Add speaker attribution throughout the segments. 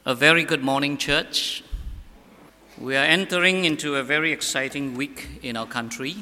Speaker 1: A very good morning, church. We are entering into a very exciting week in our country,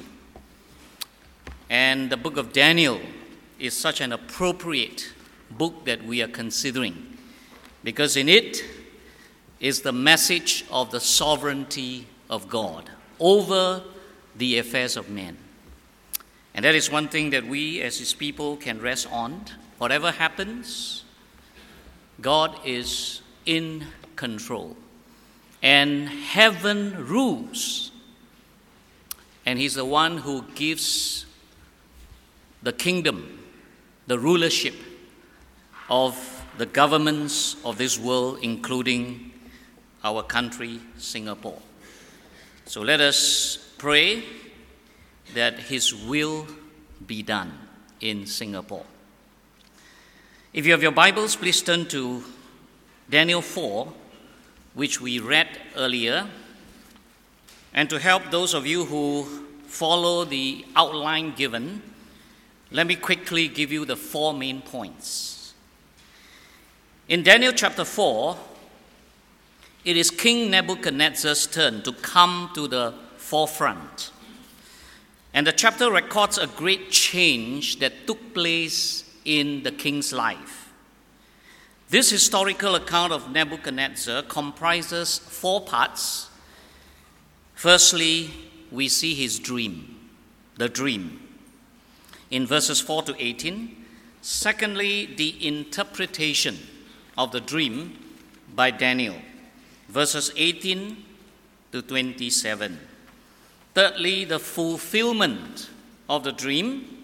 Speaker 1: and the book of Daniel is such an appropriate book that we are considering, because in it is the message of the sovereignty of God over the affairs of men. And that is one thing that we as His people can rest on. Whatever happens, God is in control, and heaven rules, and He's the one who gives the kingdom, the rulership of the governments of this world, including our country, Singapore. So let us pray that His will be done in Singapore. If you have your Bibles, please turn to Daniel 4, which we read earlier. And to help those of you who follow the outline given, let me quickly give you the 4 main points. In Daniel chapter 4, it is King Nebuchadnezzar's turn to come to the forefront. And the chapter records a great change that took place in the king's life. This historical account of Nebuchadnezzar comprises 4 parts. Firstly, we see his dream, the dream, in verses 4 to 18. Secondly, the interpretation of the dream by Daniel, verses 18 to 27. Thirdly, the fulfillment of the dream,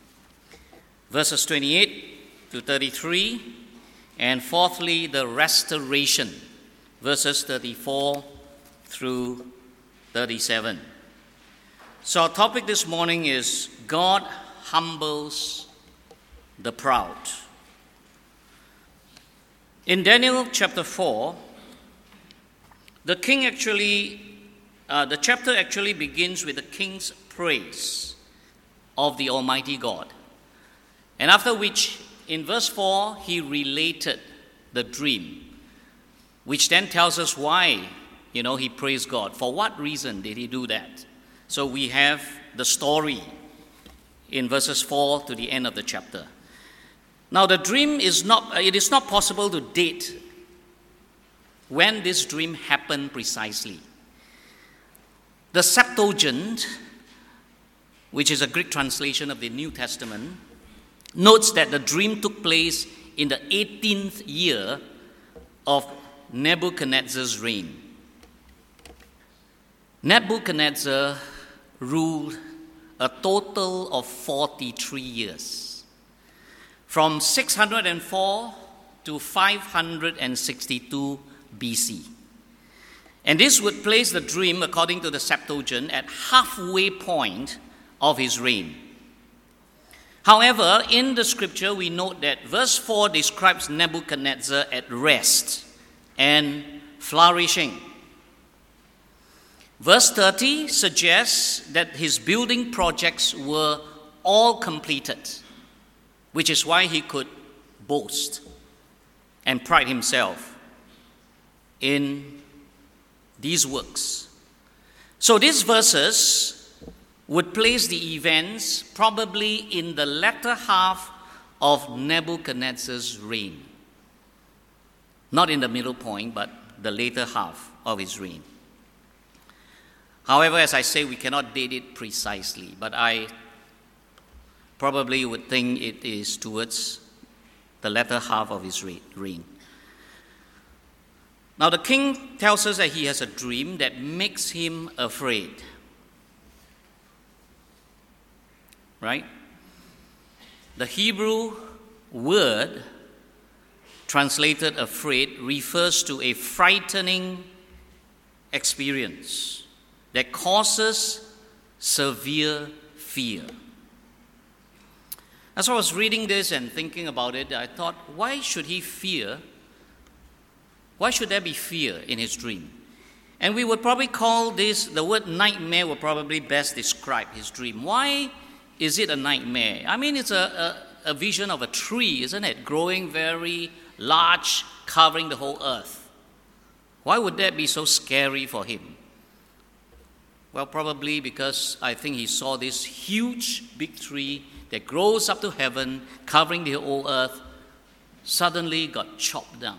Speaker 1: verses 28 to 33. And fourthly, the restoration, verses 34 through 37. So our topic this morning is God humbles the proud. In Daniel chapter 4, the chapter actually begins with the king's praise of the Almighty God. And after which, in verse 4, he related the dream, which then tells us why, he praised God. For what reason did he do that? So we have the story in verses 4 to the end of the chapter. Now the dream it is not possible to date when this dream happened precisely. The Septuagint, which is a Greek translation of the New Testament, notes that the dream took place in the 18th year of Nebuchadnezzar's reign. Nebuchadnezzar ruled a total of 43 years, from 604 to 562 BC. And this would place the dream, according to the Septuagint, at halfway point of his reign. However, in the scripture, we note that verse 4 describes Nebuchadnezzar at rest and flourishing. Verse 30 suggests that his building projects were all completed, which is why he could boast and pride himself in these works. So these verses would place the events probably in the latter half of Nebuchadnezzar's reign. Not in the middle point, but the later half of his reign. However, as I say, we cannot date it precisely, but I probably would think it is towards the latter half of his reign. Now the king tells us that he has a dream that makes him afraid. Right? The Hebrew word translated afraid refers to a frightening experience that causes severe fear. As I was reading this and thinking about it, I thought, why should he fear? Why should there be fear in his dream? And we would probably call this, the word nightmare would probably best describe his dream. Why is it a nightmare? I mean, it's a a vision of a tree, isn't it? Growing very large, covering the whole earth. Why would that be so scary for him? Well, probably because I think he saw this huge big tree that grows up to heaven, covering the whole earth, suddenly got chopped down.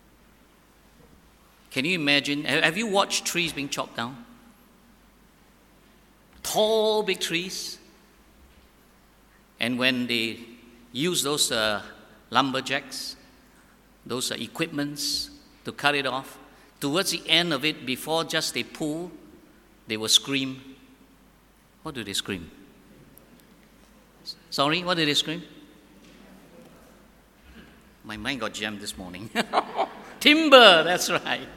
Speaker 1: Can you imagine? Have you watched trees being chopped down? Tall, big trees. And when they use those lumberjacks, those equipments to cut it off, towards the end of it, before just they pull, they will scream. What do they scream? Sorry, what did they scream? My mind got jammed this morning. Timber, that's right.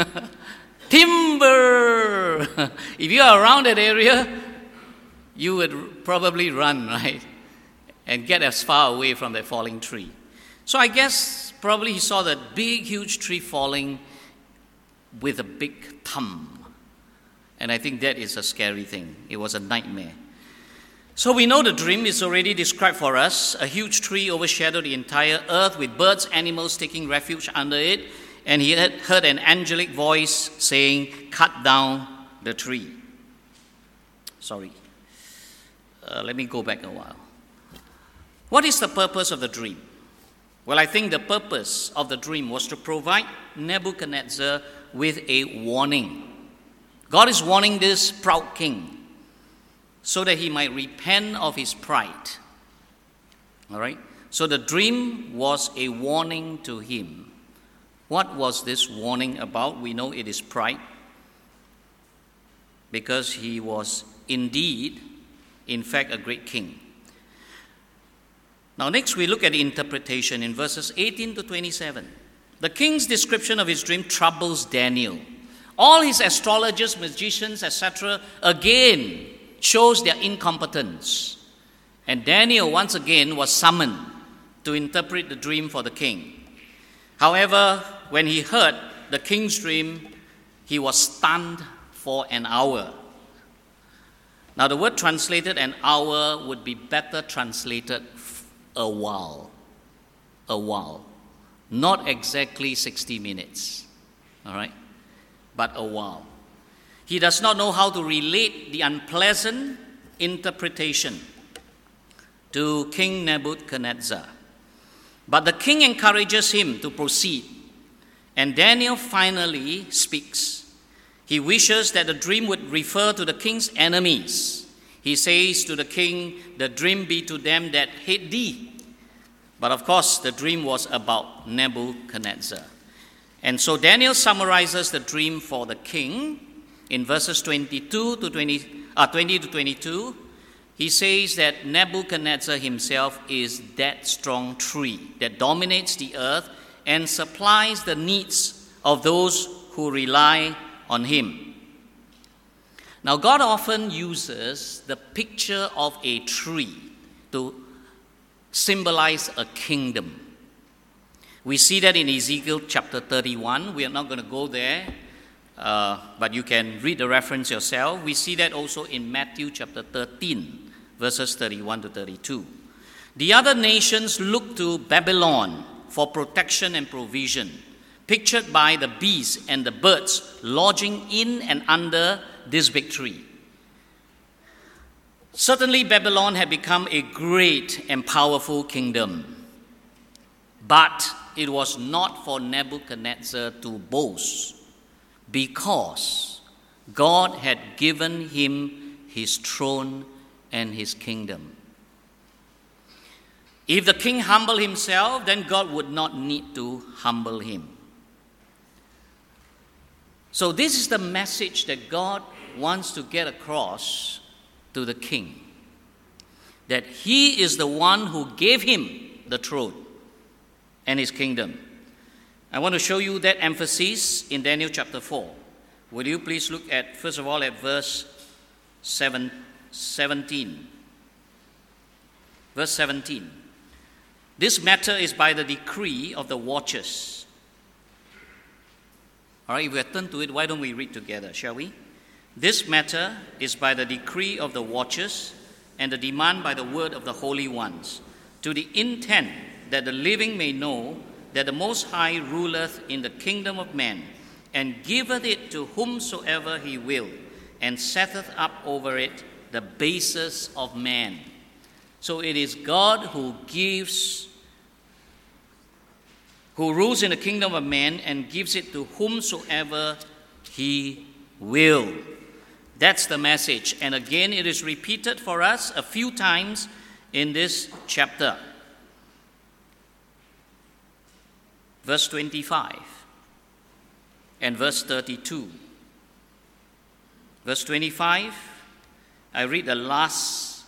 Speaker 1: Timber! If you are around that area, you would probably run, right? And get as far away from that falling tree. So I guess probably he saw that big, huge tree falling with a big thumb. And I think that is a scary thing. It was a nightmare. So we know the dream is already described for us. A huge tree overshadowed the entire earth with birds, animals taking refuge under it. And he had heard an angelic voice saying, "Cut down the tree." Sorry. Let me go back a while. What is the purpose of the dream? Well, I think the purpose of the dream was to provide Nebuchadnezzar with a warning. God is warning this proud king so that he might repent of his pride. All right? So the dream was a warning to him. What was this warning about? We know it is pride, because he was indeed, in fact, a great king. Now, next we look at the interpretation in verses 18 to 27. The king's description of his dream troubles Daniel. All his astrologers, magicians, etc., again shows their incompetence. And Daniel, once again, was summoned to interpret the dream for the king. However, when he heard the king's dream, he was stunned for an hour. Now, the word translated an hour would be better translated a while. A while. Not exactly 60 minutes. All right? But a while. He does not know how to relate the unpleasant interpretation to King Nebuchadnezzar. But the king encourages him to proceed. And Daniel finally speaks. He wishes that the dream would refer to the king's enemies. He says to the king, "The dream be to them that hate thee." But of course, the dream was about Nebuchadnezzar. And so Daniel summarizes the dream for the king in verses 20 to 22. He says that Nebuchadnezzar himself is that strong tree that dominates the earth and supplies the needs of those who rely on him. Now, God often uses the picture of a tree to symbolize a kingdom. We see that in Ezekiel chapter 31. We are not going to go there, but you can read the reference yourself. We see that also in Matthew chapter 13, verses 31 to 32. The other nations look to Babylon for protection and provision, pictured by the bees and the birds lodging in and under this big tree. Certainly, Babylon had become a great and powerful kingdom, but it was not for Nebuchadnezzar to boast, because God had given him his throne and his kingdom. If the king humbled himself, then God would not need to humble him. So this is the message that God wants to get across to the king, that he is the one who gave him the throne and his kingdom. I want to show you that emphasis in Daniel chapter 4. Will you please look at, first of all, at verse 17. Verse 17. This matter is by the decree of the watchers. All right, if we turn to it, why don't we read together, shall we? This matter is by the decree of the watchers and the demand by the word of the holy ones, to the intent that the living may know that the Most High ruleth in the kingdom of men, and giveth it to whomsoever he will, and setteth up over it the bases of man. So it is God who rules in the kingdom of man and gives it to whomsoever he will. That's the message. And again, it is repeated for us a few times in this chapter. Verse 25 and verse 32. Verse 25, I read the last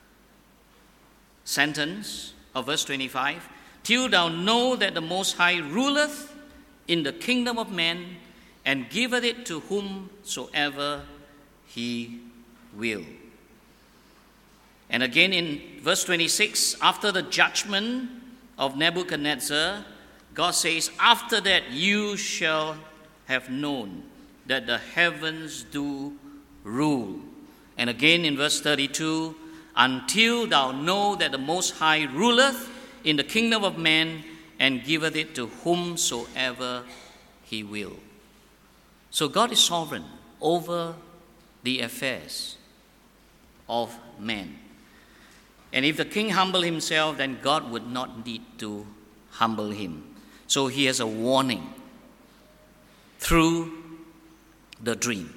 Speaker 1: sentence of verse 25. Till thou know that the Most High ruleth in the kingdom of men, and giveth it to whomsoever he will. And again in verse 26, after the judgment of Nebuchadnezzar, God says, after that you shall have known that the heavens do rule. And again in verse 32, until thou know that the Most High ruleth in the kingdom of man, and giveth it to whomsoever he will. So God is sovereign over the affairs of man. And if the king humble himself, then God would not need to humble him. So he has a warning through the dream.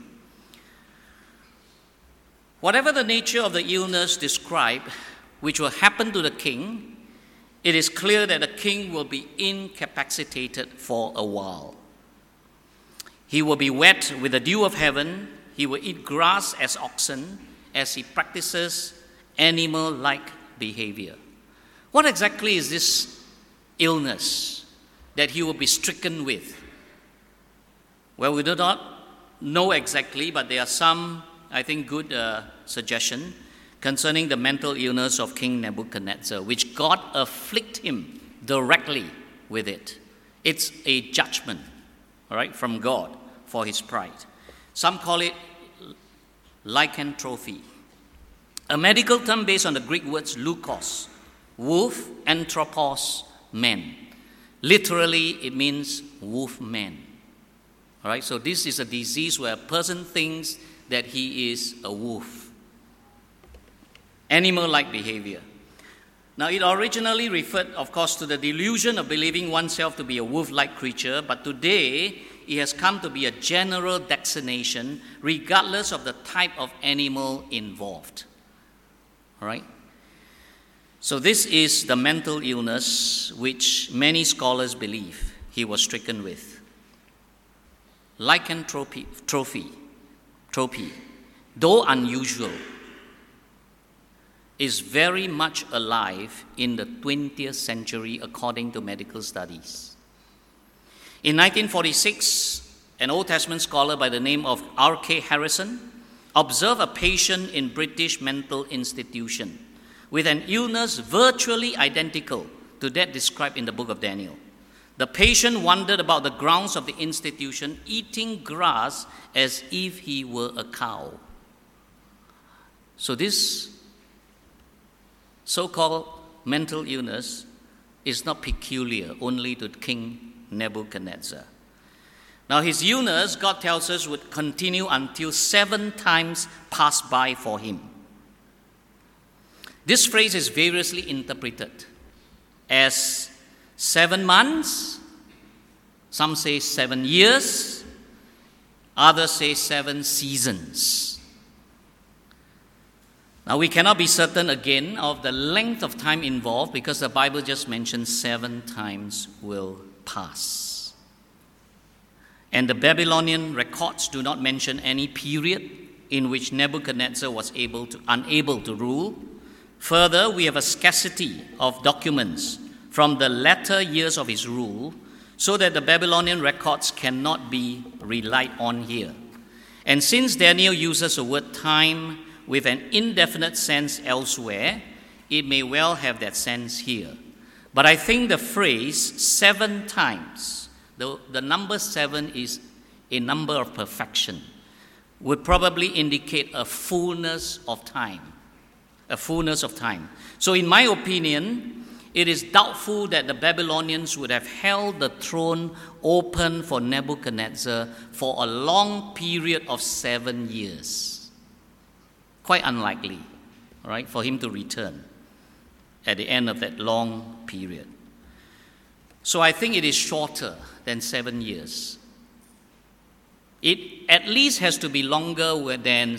Speaker 1: Whatever the nature of the illness described, which will happen to the king, it is clear that the king will be incapacitated for a while. He will be wet with the dew of heaven. He will eat grass as oxen as he practices animal-like behavior. What exactly is this illness that he will be stricken with? Well, we do not know exactly, but there are some, I think, good suggestion concerning the mental illness of King Nebuchadnezzar, which God afflict him directly with it. It's a judgment, all right, from God for his pride. Some call it lycanthropy, a medical term based on the Greek words lukos, wolf, anthropos, man. Literally, it means wolf man. All right, so this is a disease where a person thinks that he is a wolf. Animal-like behavior. Now, it originally referred, of course, to the delusion of believing oneself to be a wolf-like creature, but today it has come to be a general designation regardless of the type of animal involved. All right? So this is the mental illness which many scholars believe he was stricken with. Lycanthropy, though unusual, is very much alive in the 20th century according to medical studies. In 1946, an Old Testament scholar by the name of R.K. Harrison observed a patient in British mental institution with an illness virtually identical to that described in the book of Daniel. The patient wandered about the grounds of the institution, eating grass as if he were a cow. So this so-called mental illness is not peculiar only to King Nebuchadnezzar. Now his illness, God tells us, would continue until 7 times passed by for him. This phrase is variously interpreted as 7 months, some say 7 years, others say 7 seasons. Now, we cannot be certain again of the length of time involved because the Bible just mentions 7 times will pass. And the Babylonian records do not mention any period in which Nebuchadnezzar was unable to rule. Further, we have a scarcity of documents from the latter years of his rule, so that the Babylonian records cannot be relied on here. And since Daniel uses the word time with an indefinite sense elsewhere, it may well have that sense here. But I think the phrase 7 times, the number 7 is a number of perfection, would probably indicate a fullness of time. A fullness of time. So in my opinion, it is doubtful that the Babylonians would have held the throne open for Nebuchadnezzar for a long period of 7 years. Quite unlikely, all right, for him to return at the end of that long period. So I think it is shorter than 7 years. It at least has to be longer than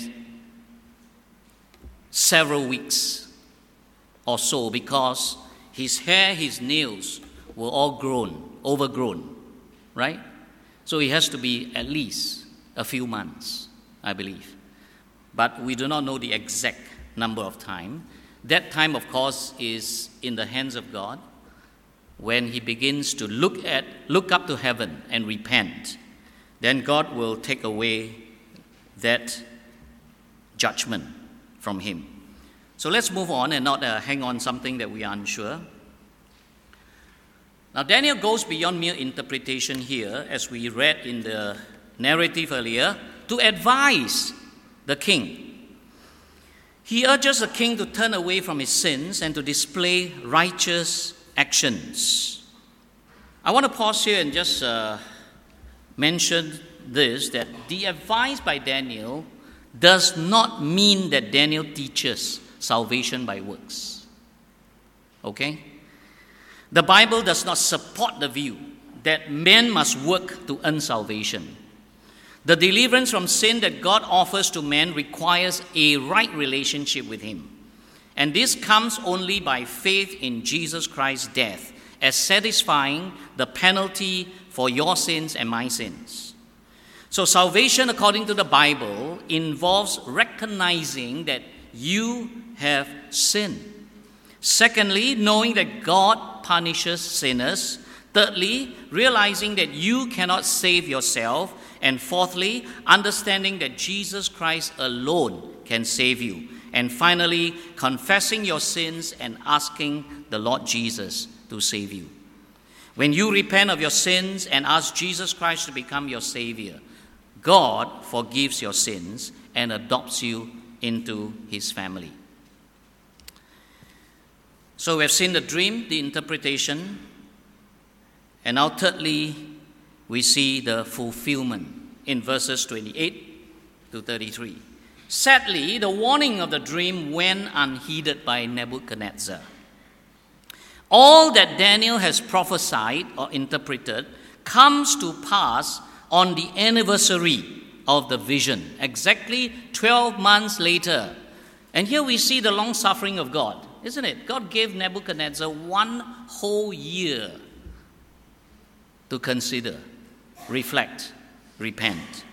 Speaker 1: several weeks or so, because his hair, his nails were all overgrown, right? So it has to be at least a few months, I believe. But we do not know the exact number of time. That time, of course, is in the hands of God when he begins to look up to heaven and repent. Then God will take away that judgment from him. So let's move on and not hang on something that we are unsure. Now, Daniel goes beyond mere interpretation here, as we read in the narrative earlier, to advise the king. He urges the king to turn away from his sins and to display righteous actions. I want to pause here and just mention this, that the advice by Daniel does not mean that Daniel teaches salvation by works. Okay? The Bible does not support the view that men must work to earn salvation. The deliverance from sin that God offers to man requires a right relationship with him. And this comes only by faith in Jesus Christ's death as satisfying the penalty for your sins and my sins. So salvation, according to the Bible, involves recognizing that you have sinned. Secondly, knowing that God punishes sinners. Thirdly, realizing that you cannot save yourself. And fourthly, understanding that Jesus Christ alone can save you. And finally, confessing your sins and asking the Lord Jesus to save you. When you repent of your sins and ask Jesus Christ to become your Savior, God forgives your sins and adopts you into his family. So we have seen the dream, the interpretation, and now thirdly, we see the fulfillment in verses 28 to 33. Sadly, the warning of the dream went unheeded by Nebuchadnezzar. All that Daniel has prophesied or interpreted comes to pass on the anniversary of the vision, exactly 12 months later. And here we see the long suffering of God, isn't it? God gave Nebuchadnezzar 1 whole year to consider, reflect, repent.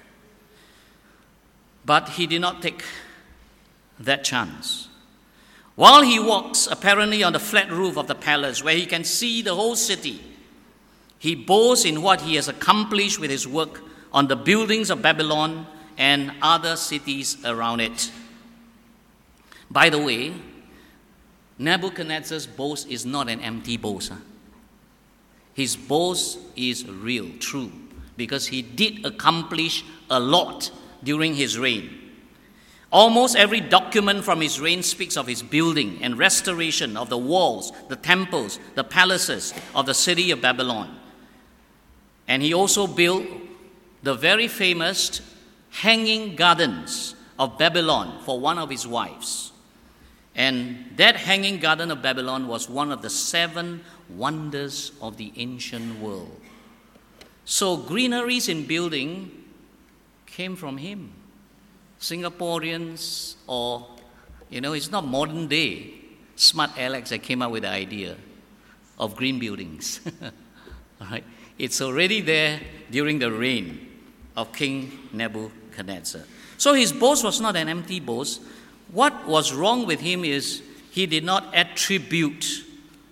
Speaker 1: But he did not take that chance. While he walks apparently on the flat roof of the palace where he can see the whole city, he boasts in what he has accomplished with his work on the buildings of Babylon and other cities around it. By the way, Nebuchadnezzar's boast is not an empty boast. His boast is real, true, because he did accomplish a lot during his reign. Almost every document from his reign speaks of his building and restoration of the walls, the temples, the palaces of the city of Babylon. And he also built the very famous hanging gardens of Babylon for one of his wives. And that hanging garden of Babylon was one of the 7 wonders of the ancient world. So greeneries in building came from him. Singaporeans, or, it's not modern day smart Alex that came up with the idea of green buildings. All right. It's already there during the reign of King Nebuchadnezzar. So his boast was not an empty boast. What was wrong with him is he did not attribute,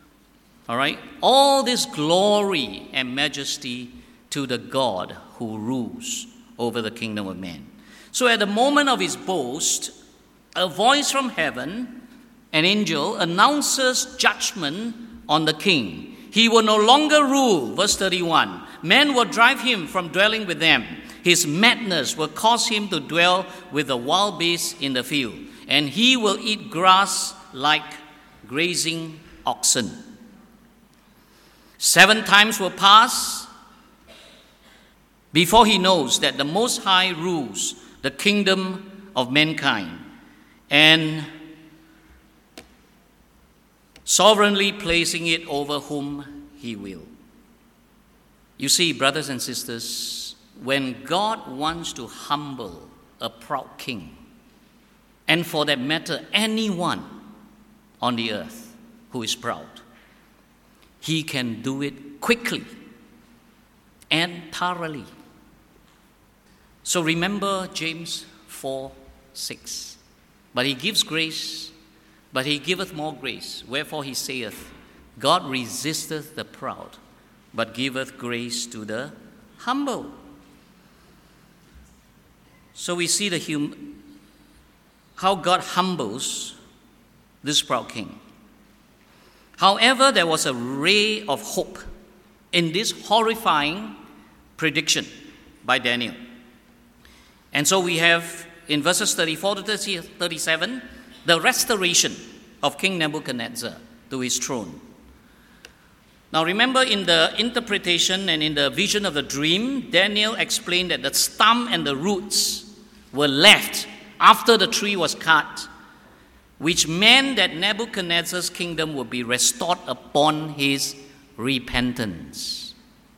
Speaker 1: all this glory and majesty to the God who rules over the kingdom of man. So at the moment of his boast, a voice from heaven, an angel, announces judgment on the king. He will no longer rule, verse 31. Men will drive him from dwelling with them. His madness will cause him to dwell with the wild beasts in the field. And he will eat grass like grazing oxen. 7 times will pass before he knows that the Most High rules the kingdom of mankind and sovereignly placing it over whom he will. You see, brothers and sisters, when God wants to humble a proud king, and for that matter, anyone on the earth who is proud, he can do it quickly and thoroughly. So remember James 4:6. But he gives grace, but he giveth more grace. Wherefore he saith, God resisteth the proud, but giveth grace to the humble. So we see how God humbles this proud king. However, there was a ray of hope in this horrifying prediction by Daniel. And so we have in verses 34 to 37, the restoration of King Nebuchadnezzar to his throne. Now remember, in the interpretation and in the vision of the dream, Daniel explained that the stump and the roots were left after the tree was cut, which meant that Nebuchadnezzar's kingdom would be restored upon his repentance.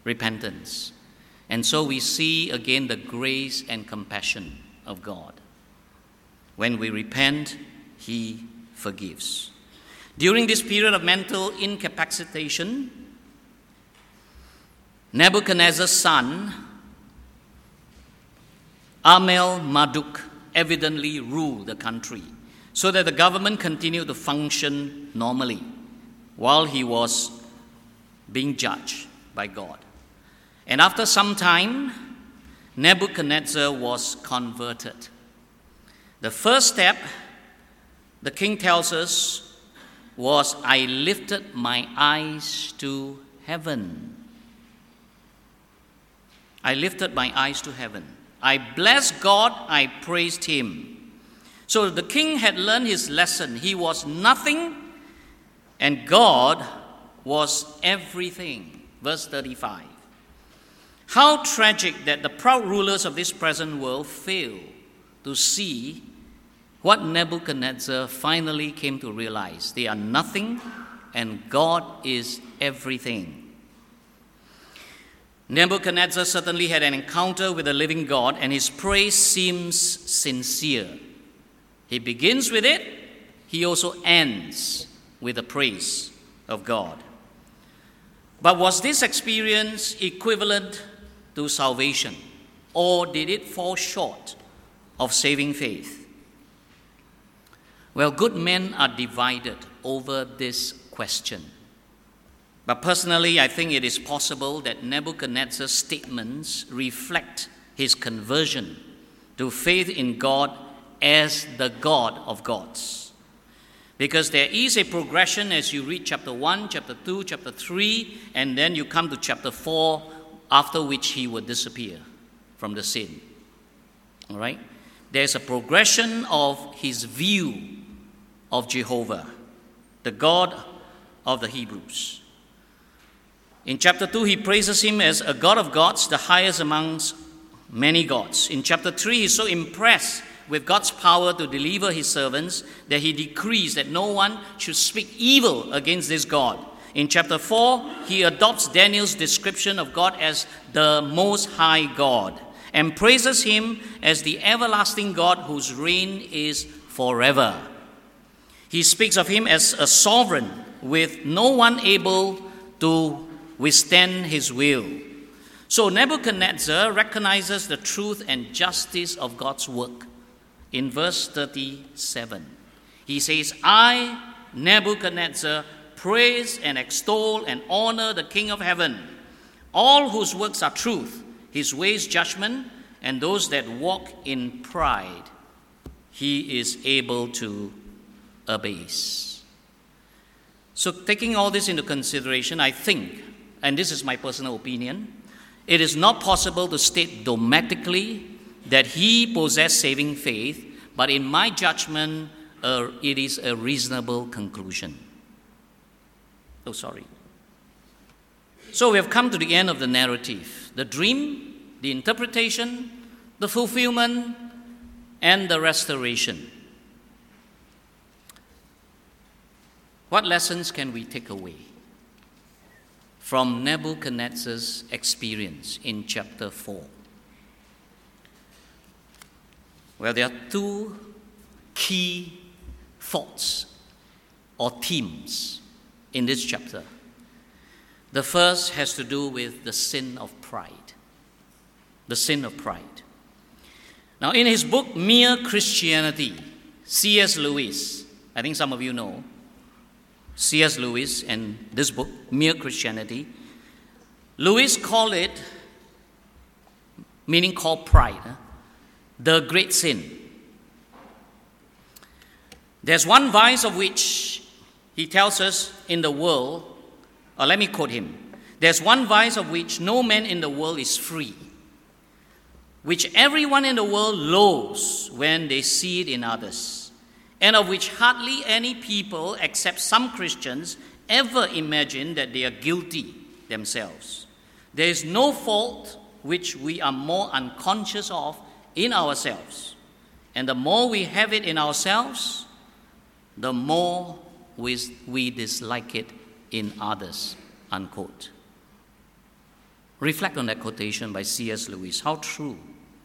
Speaker 1: And so we see again the grace and compassion of God. When we repent, he forgives. During this period of mental incapacitation, Nebuchadnezzar's son, Amel-Marduk, evidently ruled the country so that the government continued to function normally while he was being judged by God. And after some time, Nebuchadnezzar was converted. The first step, the king tells us, was, I lifted my eyes to heaven. I lifted my eyes to heaven. I blessed God, I praised him. So the king had learned his lesson. He was nothing, and God was everything. Verse 35. How tragic that the proud rulers of this present world fail to see what Nebuchadnezzar finally came to realize. They are nothing, and God is everything. Nebuchadnezzar certainly had an encounter with the living God, and his praise seems sincere. He begins with it, he also ends with the praise of God. But was this experience equivalent to salvation, or did it fall short of saving faith? Well, good men are divided over this question. But personally, I think it is possible that Nebuchadnezzar's statements reflect his conversion to faith in God as the God of gods. Because there is a progression as you read chapter 1, chapter 2, chapter 3, and then you come to chapter 4, after which he will disappear from the scene. All right? There's a progression of his view of Jehovah, the God of the Hebrews. In chapter 2, he praises him as a God of gods, the highest amongst many gods. In chapter 3, he's so impressed with God's power to deliver his servants that he decrees that no one should speak evil against this God. In chapter 4, he adopts Daniel's description of God as the Most High God and praises him as the everlasting God whose reign is forever. He speaks of him as a sovereign with no one able to withstand his will. So Nebuchadnezzar recognizes the truth and justice of God's work. In verse 37, he says, I, Nebuchadnezzar, praise and extol and honor the King of heaven, all whose works are truth, his ways judgment, and those that walk in pride, he is able to abase. So taking all this into consideration, I think, and this is my personal opinion, it is not possible to state dogmatically that he possessed saving faith, but in my judgment, it is a reasonable conclusion. So we have come to the end of the narrative. The dream, the interpretation, the fulfillment, and the restoration. What lessons can we take away from Nebuchadnezzar's experience in chapter 4? Well, there are two key thoughts or themes in this chapter. The first has to do with the sin of pride. The sin of pride. Now, in his book, Mere Christianity, C.S. Lewis, I think some of you know, C.S. Lewis and this book, Mere Christianity, Lewis called it, meaning called pride, the great sin. There's one vice of which he tells us in the world, or let me quote him, there's one vice of which no man in the world is free, which everyone in the world loathes when they see it in others, and of which hardly any people, except some Christians, ever imagine that they are guilty themselves. There is no fault which we are more unconscious of in ourselves. And the more we have it in ourselves, the more we dislike it in others, unquote. Reflect on that quotation by C.S. Lewis. How true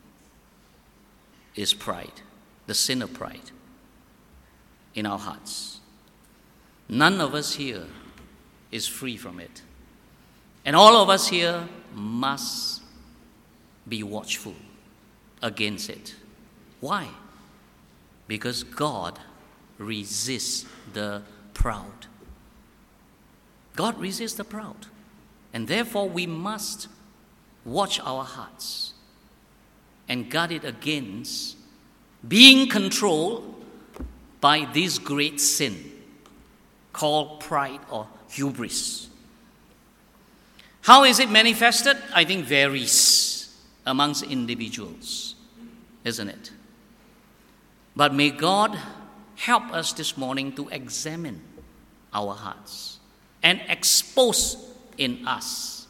Speaker 1: is pride, the sin of pride, in our hearts? None of us here is free from it. And all of us here must be watchful against it. Why? Because God resists the proud. God resists the proud. And therefore we must watch our hearts and guard it against being controlled by this great sin called pride or hubris. How is it manifested? I think varies amongst individuals, isn't it? But may God help us this morning to examine our hearts and expose in us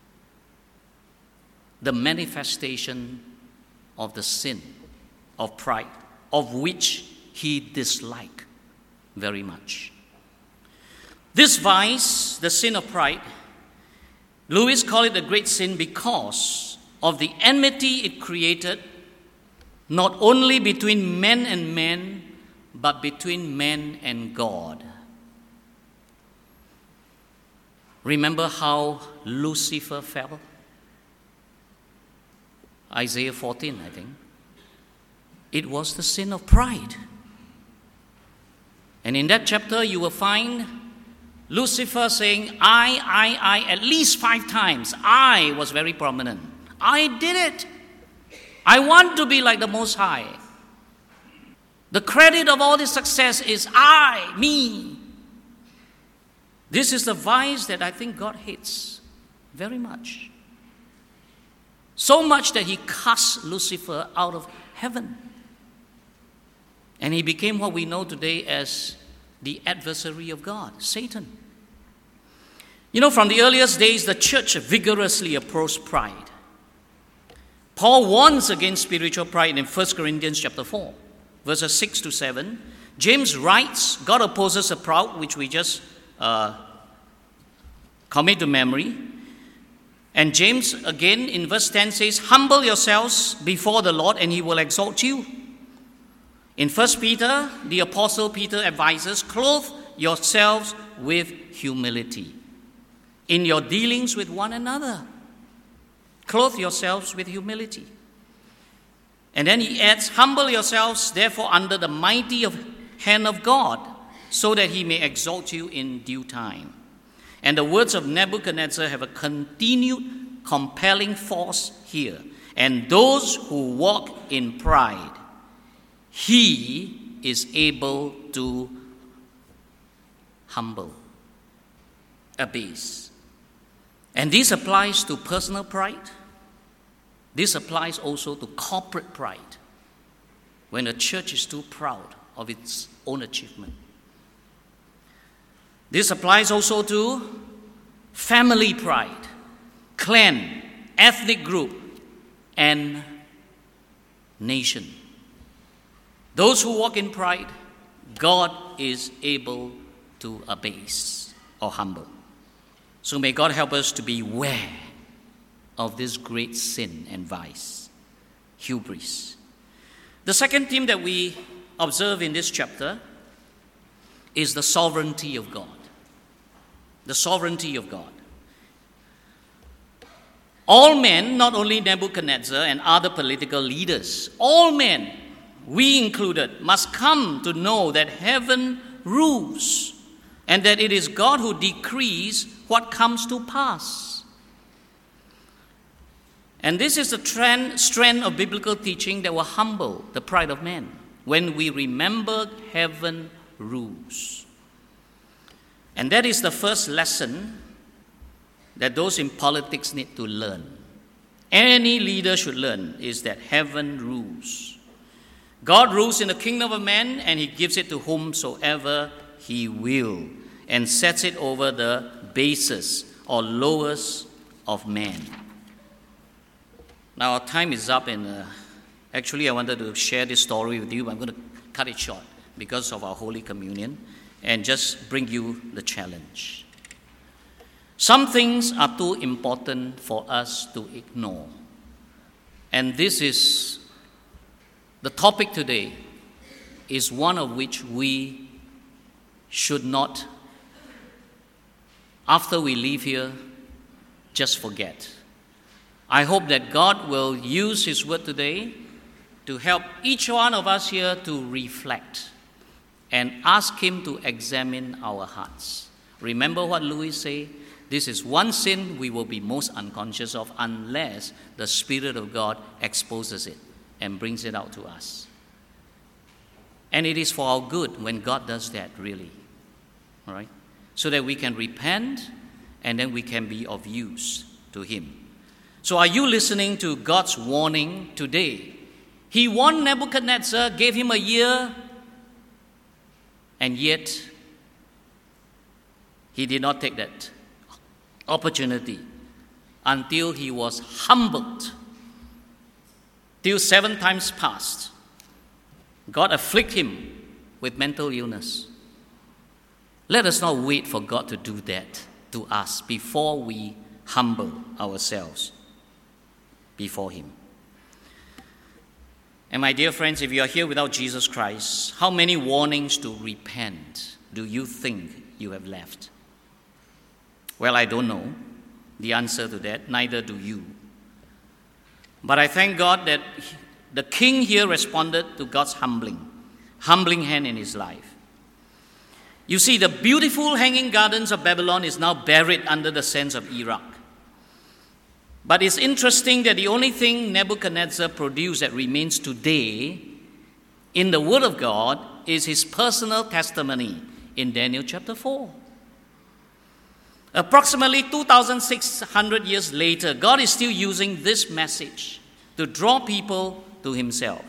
Speaker 1: the manifestation of the sin of pride, of which he disliked very much. This vice, the sin of pride, Lewis called it a great sin because of the enmity it created, not only between men and men, but between man and God. Remember how Lucifer fell? Isaiah 14, I think. It was the sin of pride. And in that chapter, you will find Lucifer saying, I, at least 5 times. I was very prominent. I did it. I want to be like the Most High. The credit of all this success is me. This is the vice that I think God hates very much. So much that he cast Lucifer out of heaven. And he became what we know today as the adversary of God, Satan. You know, from the earliest days, the church vigorously opposed pride. Paul warns against spiritual pride in 1 Corinthians chapter 4, verses 6 to 7. James writes, God opposes the proud, which we just commit to memory. And James, again, in verse 10 says, humble yourselves before the Lord and he will exalt you. In 1 Peter, the Apostle Peter advises, clothe yourselves with humility in your dealings with one another. Clothe yourselves with humility. And then he adds, humble yourselves therefore under the mighty hand of God, so that he may exalt you in due time. And the words of Nebuchadnezzar have a continued compelling force here. And those who walk in pride, he is able to humble, abase. And this applies to personal pride. This applies also to corporate pride, when a church is too proud of its own achievement. This applies also to family pride, clan, ethnic group, and nation. Those who walk in pride, God is able to abase or humble. So may God help us to beware of this great sin and vice, hubris. The second theme that we observe in this chapter is the sovereignty of God. The sovereignty of God. All men, not only Nebuchadnezzar and other political leaders, all men, we included, must come to know that heaven rules and that it is God who decrees what comes to pass. And this is the strand of biblical teaching that will humble the pride of man when we remember heaven rules. And that is the first lesson that those in politics need to learn. Any leader should learn is that heaven rules. God rules in the kingdom of man, and he gives it to whomsoever he will, and sets it over the bases or lowest of man. Now our time is up, and actually I wanted to share this story with you, but I'm going to cut it short because of our Holy Communion and just bring you the challenge. Some things are too important for us to ignore. And this is the topic today, is one of which we should not, after we leave here, just forget. I hope that God will use his word today to help each one of us here to reflect and ask him to examine our hearts. Remember what Louis said? This is one sin we will be most unconscious of unless the Spirit of God exposes it and brings it out to us. And it is for our good when God does that, really. All right? So that we can repent and then we can be of use to him. So are you listening to God's warning today? He warned Nebuchadnezzar, gave him a year, and yet he did not take that opportunity until he was humbled. Till 7 times passed, God afflicted him with mental illness. Let us not wait for God to do that to us before we humble ourselves before him. And my dear friends, if you are here without Jesus Christ, how many warnings to repent do you think you have left? Well, I don't know the answer to that, neither do you. But I thank God that the king here responded to God's humbling hand in his life. You see, the beautiful hanging gardens of Babylon is now buried under the sands of Iraq. But it's interesting that the only thing Nebuchadnezzar produced that remains today in the Word of God is his personal testimony in Daniel chapter 4. Approximately 2,600 years later, God is still using this message to draw people to himself.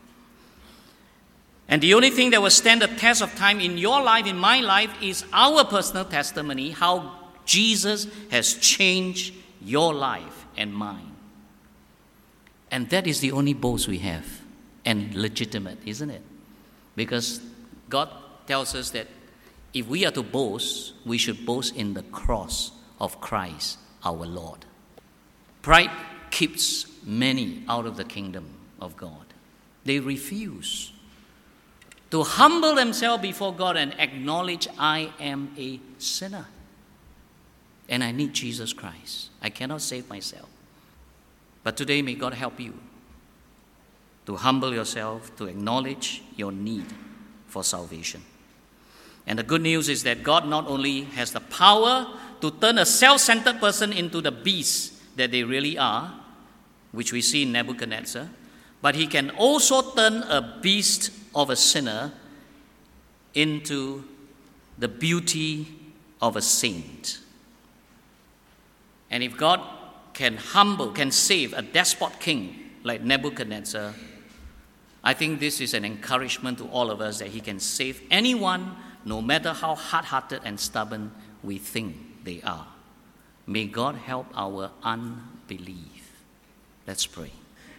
Speaker 1: And the only thing that will stand the test of time in your life, in my life, is our personal testimony, how Jesus has changed your life and mine. And that is the only boast we have, and legitimate, isn't it? Because God tells us that if we are to boast, we should boast in the cross of Christ our Lord. Pride keeps many out of the kingdom of God. They refuse to humble themselves before God and acknowledge, I am a sinner and I need Jesus Christ. I cannot save myself. But today, may God help you to humble yourself, to acknowledge your need for salvation. And the good news is that God not only has the power to turn a self-centered person into the beast that they really are, which we see in Nebuchadnezzar, but he can also turn a beast of a sinner into the beauty of a saint. And if God can save a despot king like Nebuchadnezzar, I think this is an encouragement to all of us that he can save anyone no matter how hard-hearted and stubborn we think they are. May God help our unbelief. Let's pray.